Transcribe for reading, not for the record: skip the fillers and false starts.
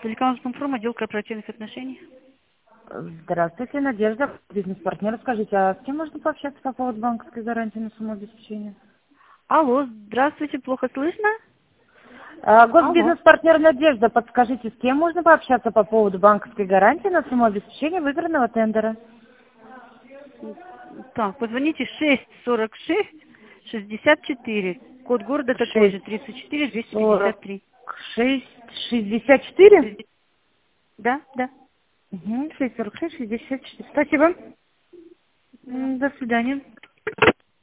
Телеканал «Информ», отдел корпоративных отношений. Здравствуйте, Надежда, бизнес-партнер. Скажите, а с кем можно пообщаться по поводу банковской гарантии на самообеспечение? Алло, здравствуйте, плохо слышно? Алло. Госбизнес-партнер Надежда, подскажите, с кем можно пообщаться по поводу банковской гарантии на самообеспечение выигранного тендера? Так, позвоните 646-64. Код города такой же, 34-253. 646-64? Да, да. 646-64. Спасибо. До свидания.